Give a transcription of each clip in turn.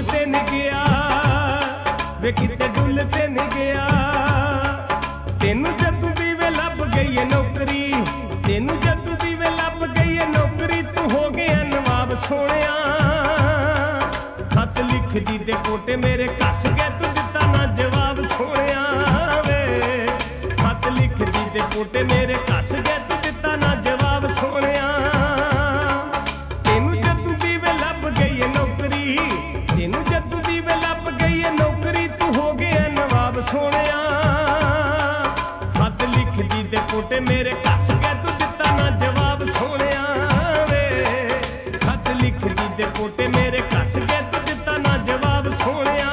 ਡੁੱਲ ਤੇ ਨੀ ਗਿਆ ਵੇ ਕਿਤੇ ਡੁੱਲ ਤੇ ਨੀ ਗਿਆ ਤੈਨੂੰ ਜੱਦੂ ਦੀ ਵੇ ਲੱਭ ਗਈ ਏ ਨੌਕਰੀ ਤੈਨੂੰ ਜੱਦੂ ਦੀ ਵੇ ਲੱਭ ਗਈ ਏ ਨੌਕਰੀ ਤੂੰ ਹੋ ਗਿਆ ਨਵਾਬ ਸੋਹਣਿਆ ਖਤ ਲਿਖਦੀ ਦੇ ਪੋਟੇ ਮੇਰੇ ਕੱਸ ਕੇ ਤੂੰ ਦਿੱਤਾ ਨਾ ਜਵਾਬ ਸੋਹਣਿਆ ਵੇ ਖਤ ਲਿਖਦੀ ਦੇ ਪੋਟੇ ਮੇਰੇ ਕੱਸ ਕੇ ਤੂੰ ਦਿੱਤਾ ਨਾ ਜਵਾਬ ਸੋਹਣਿਆ ਤੈਨੂੰ ਜੱਦੂ ਦੀ ਵੇ ਲੱਭ ਗਈ ਏ ਨੌਕਰੀ ਤੈਨੂੰ ਜੱਦੂ ਦੀ ਵੇ ਲੱਭ ਗਈ ਏ ਨੌਕਰੀ ਤੂੰ ਹੋ ਗਿਆ ਨਵਾਬ ਸੋਹਣਿਆ ਖਤ ਲਿਖਦੀ ਦੇ ਪੋਟੇ ਮੇਰੇ ਕੱਸ ਕੇ ਤੂੰ ਦਿੱਤਾ ਨਾ ਜਵਾਬ ਸੋਹਣਿਆ ਵੇ ਖਤ ਲਿਖਦੀ ਦੇ ਪੋਟੇ ਮੇਰੇ ਕੱਸ ਕੇ ਤੂੰ ਦਿੱਤਾ ਨਾ ਜਵਾਬ ਸੋਹਣਿਆ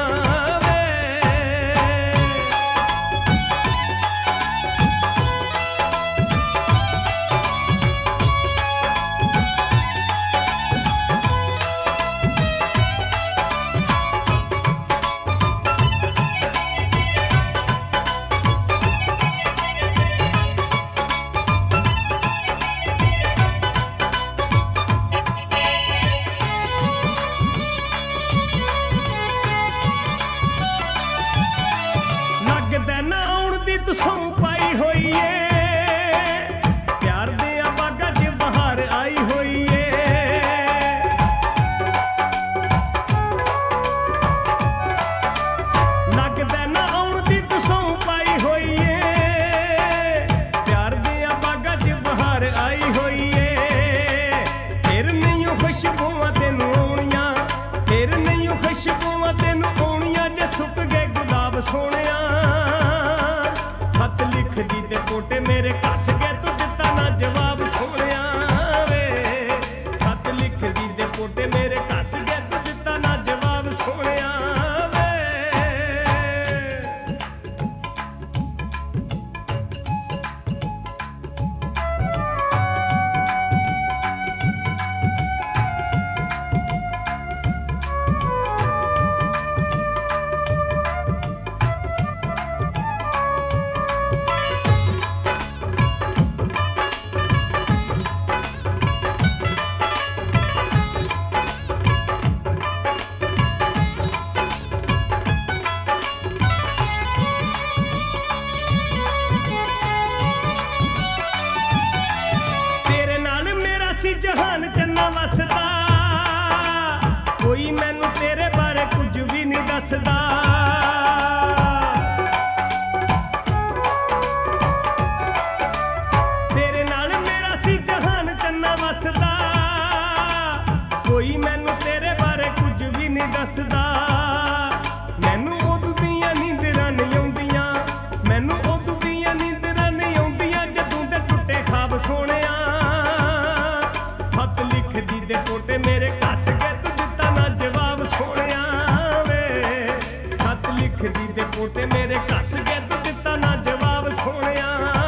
ਨਾ ਆਉਣ ਦੀ ਤੂੰ ਸਹੁੰ ਪਾਈ ਹੋਈ ਏ ਪਿਆਰ ਦੇ ਆ ਬਾਗਾਂ 'ਚ ਬਹਾਰ ਆਈ ਹੋਈ ਏ ਲੱਗਦਾ ਨਾ ਆਉਣ ਦੀ ਤੂੰ ਸਹੁੰ ਪਾਈ ਹੋਈ ਏ ਪਿਆਰ ਦੇ ਆ ਬਾਗਾਂ 'ਚ ਬਹਾਰ ਆਈ ਹੋਈ ਏ ਫਿਰ ਨਹੀਂ ਖੁਸ਼ਬੂਆਂ ਤੈਨੂੰ ਆਉਣੀਆਂ ਫਿਰ ਨਹੀਂ ਖੁਸ਼ਬੂਆਂ ਤੈਨੂੰ ਆਉਣੀਆਂ ਜੇ ਸੁੱਕ ਗਏ ਗੁਲਾਬ ਸੋਹਣਿਆ ਖਤ ਲਿਖਦੀ ਦੇ ਪੋਟੇ ਮੇਰੇ ਕੱਸ ਕੇ ਤੂੰ ਦਿੱਤਾ ਨਾ ਜਵਾਬ ਸੋਹਣਿਆ ਵੇ ਖਤ ਲਿਖਦੀ ਦੇ ਪੋਟੇ ਮੇਰੇ ਕੱਸ ਕੇ ਤੂੰ ਦਿੱਤਾ ਨਾ ਜਵਾਬ ਸੋਹਣਿਆ ਵੇ ਜਹਾਨ ਚੰਨਾ ਵਸਦਾ ਕੋਈ ਮੈਨੂੰ ਤੇਰੇ ਬਾਰੇ ਕੁਝ ਵੀ ਨਹੀਂ ਦੱਸਦਾ ਤੇਰੇ ਨਾਲ ਮੇਰਾ ਸੀ ਜਹਾਨ ਚੰਨਾ ਵਸਦਾ ਕੋਈ ਮੈਨੂੰ ਤੇਰੇ ਬਾਰੇ ਕੁਝ ਵੀ ਨਹੀਂ ਦੱਸਦਾ ਮੈਨੂੰ ਉਦੋਂ ਦੀਆਂ ਨੀਂਦਰਾਂ ਨਹੀਂ ਆਉਂਦੀਆਂ ਮੈਨੂੰ ਉਦੋਂ ਦੀਆਂ ਨੀਂਦਰਾਂ ਨਹੀਂ ਆਉਂਦੀਆਂ ਜਦੋਂ ਦੇ ਟੁੱਟੇ ਖਾਬ ਸੋਹਣਿਆ ਖਤ ਲਿਖਦੀ ਦੇ ਪੋਟੇ ਮੇਰੇ ਕੱਸ ਕੇ ਤੂੰ ਦਿੱਤਾ ਨਾ ਜਵਾਬ ਸੋਹਣਿਆ ਵੇ ਖਤ ਲਿਖਦੀ ਦੇ ਪੋਟੇ ਮੇਰੇ ਕੱਸ ਕੇ ਤੂੰ ਦਿੱਤਾ ਨਾ ਜਵਾਬ ਸੋਹਣਿਆ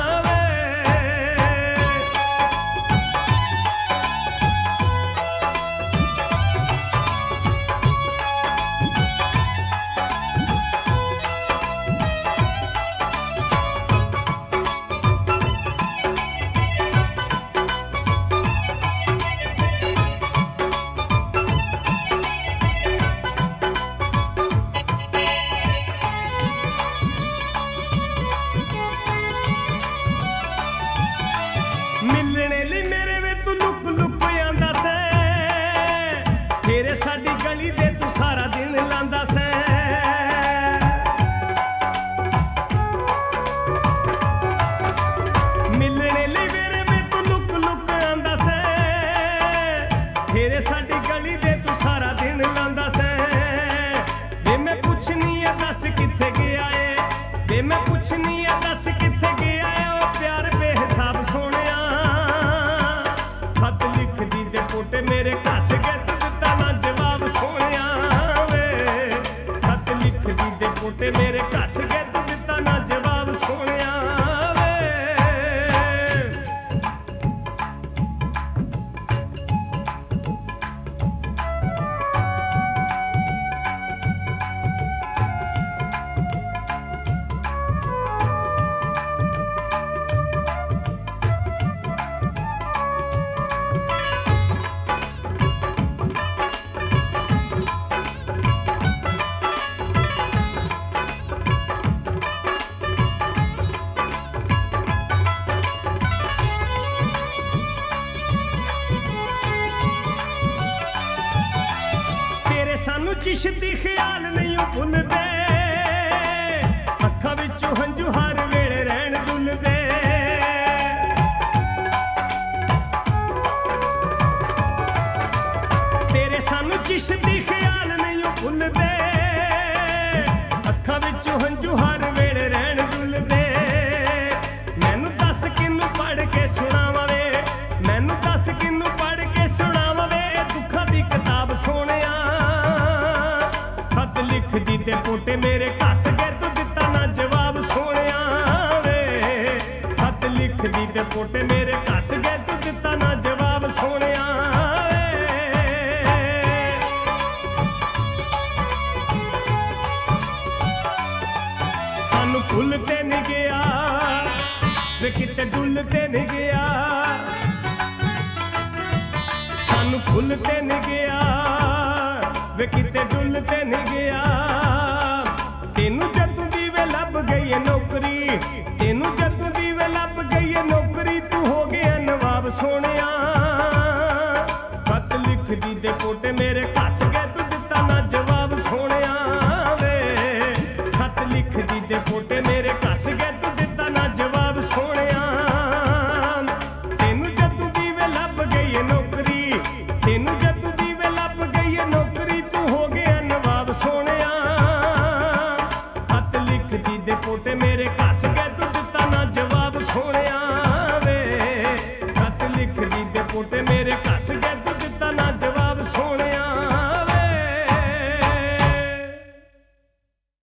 ਮਿਲਣੇ ਲਈ ਮੇਰੇ ਵੇ ਤੂੰ ਲੁਕ ਲੁਕ ਆਂਦਾ ਸੈਂ ਤੇਰੇ ਸਾਡੀ ਗਲੀ ਦੇ ਤੂੰ ਸਾਰਾ ਦਿਨ ਲਾਂਦਾ ਸੈਂ ਮਿਲਣੇ ਲਈ ਮੇਰੇ ਵੇ ਤੂੰ ਲੁਕ ਲੁਕ ਆਂਦਾ ਸੈਂ ਤੇਰੇ ਸਾਡੀ ਗਲੀ ਦੇ ਤੂੰ ਸਾਰਾ ਦਿਨ ਲਾਂਦਾ ਸੈਂ ਵੇ ਮੈਂ ਪੁੱਛਣੀ ਆ ਦੱਸ ਕਿੱਥੇ ਗਿਆ ਏ ਵੇ ਮੈਂ ਪੁੱਛਣੀ ਆ ਦੱਸ ਕਿੱਥੇ ਗਿਆ ਏ ਉਹ ਪਿਆਰ ਬੇਹਿਸਾਬ ਸੋਹਣਿਆ ਖਤ ਲਿਖਦੀ ਦੇ ਪੋਟੇ ਮੇਰੇ ਕੱਸ ਕੇ ਤੂੰ ਦਿੱਤਾ ਨਾ ਜਵਾਬ ਸੋਹਣਿਆ ਵੇ ਖਤ ਲਿਖਦੀ ਦੇ ਪੋਟੇ ਮੇਰੇ ਕੱਸ ਕੇ ਤੂੰ ਦਿੱਤਾ ਨਾ ਜਵਾਬ ਸੋਹਣਿਆ ਵੇ ਨਹੀਂ ਓ ਭੁੱਲਦੇ, ਅੱਖਾਂ ਵਿੱਚੋਂ ਹੰਝੂ ਹਰ ਵੇਲੇ ਰਹਿਣ ਡੁੱਲਦੇ। ਤੇਰੇ ਸਾਨੂੰ ਚਿਸ਼ਤੀ ਖਿਆਲ ਨਹੀਂ ਓ ਭੁੱਲਦੇ, ਅੱਖਾਂ ਵਿੱਚੋਂ ਹੰਝੂ ਹਰ ਵੇਲੇ ਰਹਿਣ ਡੁੱਲਦੇ। ਮੈਨੂੰ ਦੱਸ ਕਿਹਨੂੰ ਪੜ੍ਹ ਕੇ ਸੁਣਾਵਾਂ ਵੇ, ਮੈਨੂੰ ਦੱਸ ਕਿਹਨੂੰ ਪੜ੍ਹ ਕੇ ਸੁਣਾਵਾਂ ਵੇ, ਦੁੱਖਾਂ ਦੀ ਕਿਤਾਬ ਸੋਹਣਿਆ। ਖਤ ਲਿਖਦੀ ਤੇ ਪੋਟੇ ਮੇਰੇ ਘੱਸ ਕੇ ਤੂੰ ਦਿੱਤਾ ਨਾ ਜਵਾਬ ਸੋਹਣਿਆ ਵੇ। ਖਤ ਲਿਖਦੀ ਤੇ ਪੋਟੇ ਮੇਰੇ ਘੱਸ ਕੇ ਤੂੰ ਦਿੱਤਾ ਨਾ ਜਵਾਬ ਸੋਹਣਿਆ ਵੇ। ਸਾਨੂੰ ਭੁੱਲ ਤੇ ਨਹੀਂ ਗਿਆ ਵੇ ਕਿਤੇ ਡੁੱਲ ਤੇ ਨਹੀਂ ਗਿਆ, ਸਾਨੂੰ ਭੁੱਲ ਤੇ ਨਹੀਂ ਗਿਆ ਵੇ ਕਿਤੇ ਡੁੱਲ ਤੇ ਨਹੀਂ ਗਿਆ। ਤੈਨੂੰ ਜਦੋਂ ਦੀ ਵੇ ਲੱਭ ਗਈ ਏ ਨੌਕਰੀ, ਤੈਨੂੰ ਜਦੋਂ ਦੀ ਵੇ ਲੱਭ ਗਈ ਏ ਨੌਕਰੀ, ਤੂੰ ਹੋ ਗਿਆ ਨਵਾਬ ਸੋਹਣਿਆ। ਖਤ ਲਿਖਦੀ ਦੇ ਪੋਟੇ ਮੇਰੇ ਘੱਸ ਕੇ ਤੂੰ ਦਿੱਤਾ ਨਾ ਜਵਾਬ ਸੋਹਣਿਆ